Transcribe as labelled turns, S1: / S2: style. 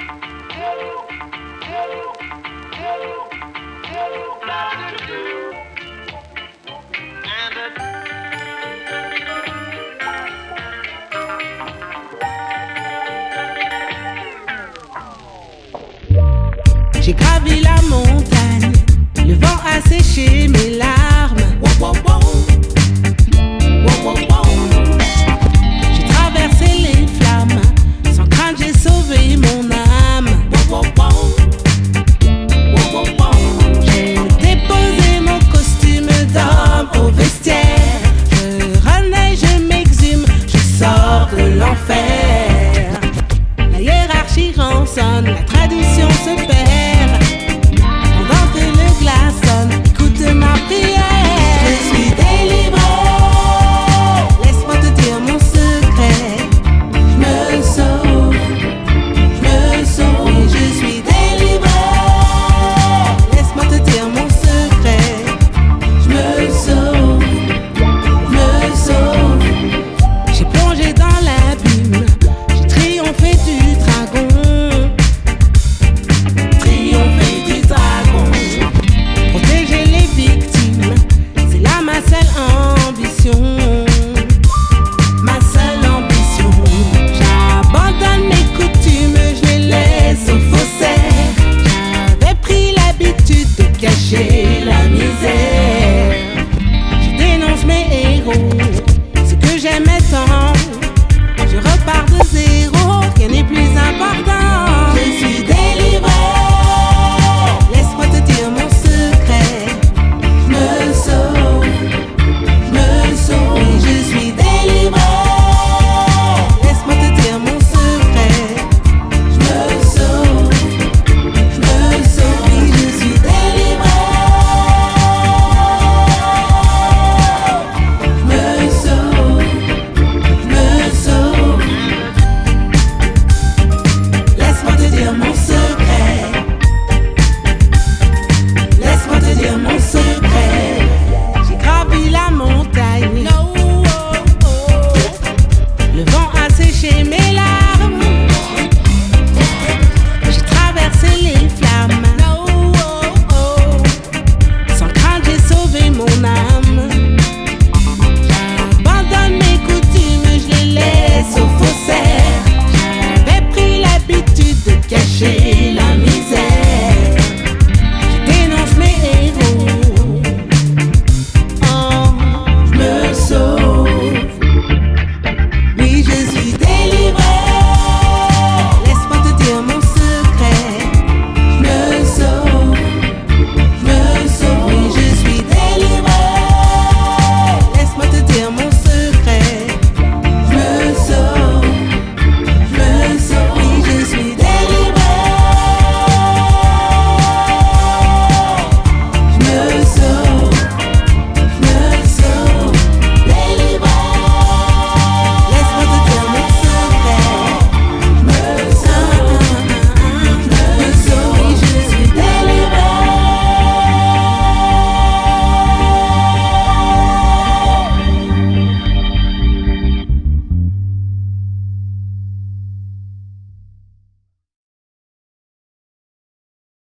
S1: J'ai gravi la montagne, le vent a séché mes larmes. J'ai traversé les flammes, sans crainte j'ai sauvé mon âme. J'ai déposé mon costume d'homme au vestiaire. Je renais, je m'exhume, je sors de l'enfer. La hiérarchie rançonne, la tradition se perd. Pendant que le glace sonne, écoute ma prière. Je suis délivré, laisse-moi te dire mon secret. Je me sauve, et je suis délivré. Laisse-moi te dire mon secret. Je me sauve. J'ai plongé dans l'abîme, j'ai triomphé du dragon. Protéger les victimes, c'est là ma seule ambition. Ma seule ambition. J'abandonne mes coutumes, je les laisse aux faussaires. J'avais pris l'habitude de cacher la misère. Je dénonce mes héros, ce que j'aimais tant. Je repars de zéro, rien n'est plus important. Je suis délivré, laisse-moi te dire mon secret. Je me sauve, et je suis délivré. Laisse-moi te dire mon secret. Je me sauve, et je suis délivré. Je me sauve. Laisse-moi te dire mon secret. Laisse-moi te dire mon secret. J'ai gravi la montagne. Le vent a séché mes larmes. J'ai traversé les flammes. Sans crainte, j'ai sauvé mon âme. J'abandonne mes coutumes, je les laisse aux faussaires. J'avais pris l'habitude de cacher